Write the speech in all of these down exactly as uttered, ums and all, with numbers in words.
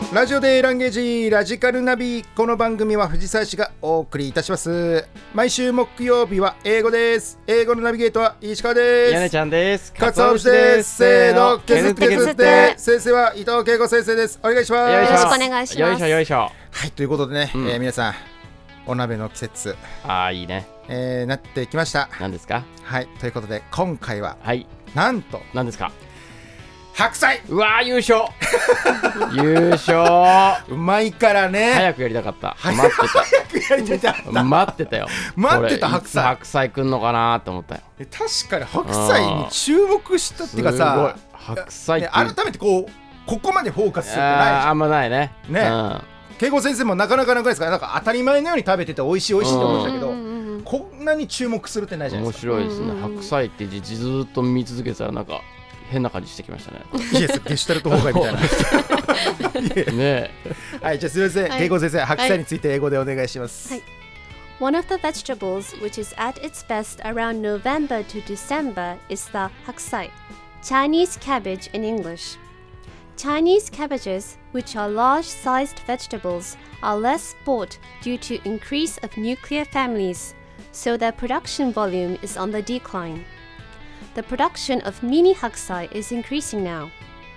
ラジオでランゲージラジカルナビ。この番組は藤沢市がお送りいたします。毎週木曜日は英語です。英語のナビゲートは石川です。 やねちゃんです。 かつお節です。せーの、削って削って。先生は伊藤恵子先生です。お願いします。 よろしくお願いします。 よいしょよいしょ。 はい、ということでね、うんえー、皆さんお鍋の季節、 あーいいね、 えー、なってきました。 何ですか？ はい、ということで今回は、 はい、 なんと何ですか？ 白菜。 うわー優勝優勝。 うまいからね。 早くやりたかった。待ってた。 早くやりたかった。 待ってたよ。 待ってた。白菜。 白菜くんのかなと思ったよ。 確かに白菜に注目したっていうかさ、 白菜って、 ね、改めてこうここまでフォーカスするってないじゃん。 あんまないね。 ね。恵子先生もなかなかなかですから、なんか当たり前のように食べてて美味しい美味しいと思ったけど、こんなに注目するってないじゃないですか。 面白いですね。白菜って字ずっと見続けてたらなんか変な感じしてきましたね。 いや、ゲシュタルト崩壊みたいな。ね。はい、じゃあすみません。恵子先生、白菜について英語でお願いします。はい。 One of the vegetables which is at its best around November to December is the haksai, Chinese cabbage in English. Chinese cabbages, which are large-sized vegetables, are less bought due to increase of nuclear families, so their production volume is on the decline.The production of mini haksai is increasing now.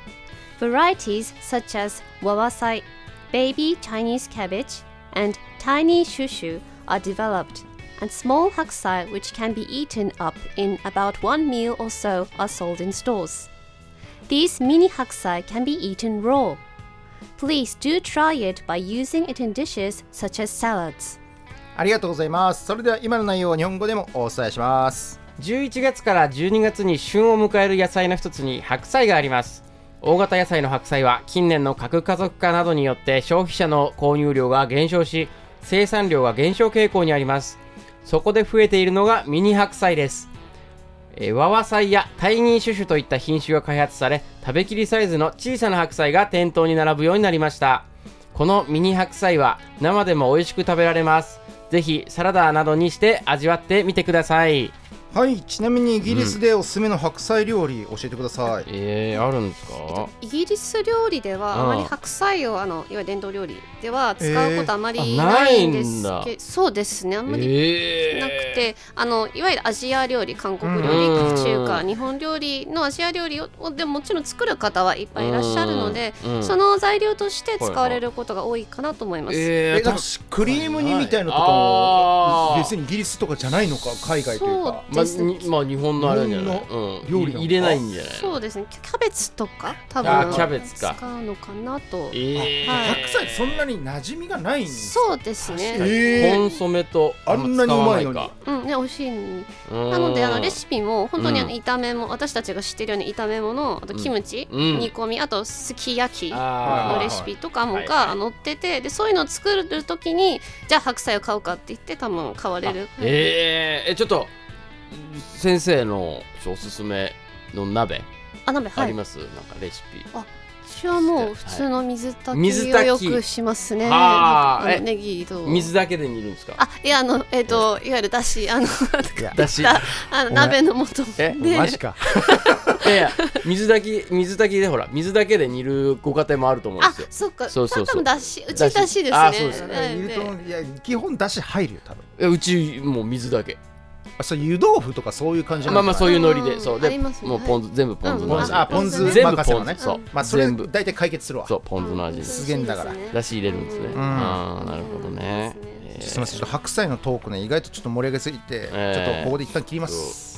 Varieties such as wawasai, baby Chinese cabbage, and tiny shushu are developed, and small haksai which can be eaten up in about one meal or so are sold in stores. These mini haksai can be eaten raw. Please do try it by using it in dishes such as salads. ありがとうございます。それでは今の内容を日本語でもお伝えします。 じゅういちがつからじゅうにがつに旬を迎える野菜の一つに白菜があります。大型野菜の白菜は近年の核家族化などによって消費者の購入量が減少し、生産量が減少傾向にあります。そこで増えているのがミニ白菜です。えー、ワワサイやタイニーシュシュといった品種が開発され、食べきりサイズの小さな白菜が店頭に並ぶようになりました。このミニ白菜は生でも美味しく食べられます。ぜひサラダなどにして味わってみてください。 はい、ちなみにイギリスでおすすめの白菜料理教えてください。 うん、えー、あるんですか？ イギリス料理ではあまり白菜をあのいわゆる伝統料理では使うことあまりないんですけど、えー、そうですね、あんまりなくて、えー、あのいわゆるアジア料理、韓国料理、中華、日本料理のアジア料理をでももちろん作る方はいっぱいいらっしゃるので、その材料として使われることが多いかなと思います。 えー、えクリーム煮みたいなのとかも別にイギリスとかじゃないのか、海外というか。 まあ、まあ日本のあれじゃない、うん、料理入れないんじゃない？ そうですね、キャベツとか多分キャベツか使うのかなと。 えーはい、白菜そんなに馴染みがないんですか？ そうですね、 えー、コンソメとあんなにうまいのに、 うんね、美味しいのに。なのであのレシピも本当にあの炒めも、うん、私たちが知ってるように炒め物、あとキムチ、うん、煮込み、あとすき焼きのレシピとかもが載ってて、でそういうのを作るときにじゃあ白菜を買うかって言って多分買われる。 えー、えちょっと先生のおすすめの鍋あ, 鍋、はい、 あります？なんかレシピ。あ、 私はもう普通の水炊きをよくしますね。 はい、 あのネギと水だけで煮るんですか？ あ、いや、あのえっ、ー、といわゆるだし、あのだしあの鍋の素で。 え、マジか。 いやいや、水炊き水炊きでほら水だけで煮るご家庭もあると思うんですよ。 あ、そっか。 そうそうそう。 多分だし、うちだしですね。 あ、そうですね。煮るといや基本だし入るよ多分。 いや、うちもう水だけ。 あ、そう湯豆腐とかそういう感じなのかな。 まあまあそういうノリで、そうで、 ね、 もうポン酢、全部ポン酢の味。 あ、ポン酢全部ポン酢、 そう、 まあそれ大体解決するわ。 そう、ポン酢の味です。 すげんだから。 だし入れるんですね。ああ、なるほどね。 すみません、ちょっと白菜のトークね、意外とちょっと盛り上げすぎて、ちょっとここで一旦切ります。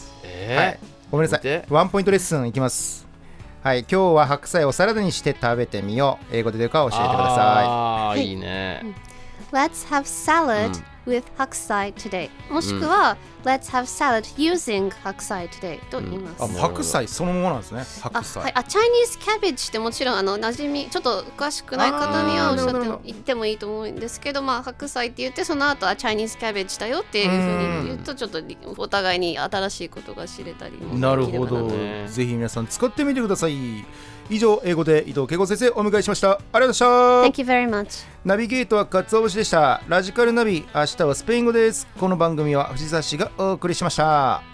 はい、ごめんなさい。ワンポイントレッスンいきます。はい、今日は白菜をサラダにして食べてみよう。英語で出るか教えてください。 ああ、いいね。 Let's have salad、with 白菜 today、もしくは、うん、Let's have salad using 白菜 today と言います。 うん、あ、白菜そのままなんですね。白菜。 あ、はい、あ、Chinese cabbage ってもちろんあの馴染みちょっと詳しくない方にはおっしゃって言ってもいいと思うんですけど、まあ白菜って言ってその後は Chinese cabbage だよっていうふうに言うとちょっとお互いに新しいことが知れたりも。 なるほど。ぜひ皆さん使ってみてください。以上、英語で伊藤恵子先生お迎えしました。ありがとうございました。 Thank you very much。 ナビゲートはかつお節でした。ラジカルナビ、明日はスペイン語です。この番組は藤沢市がお送りしました。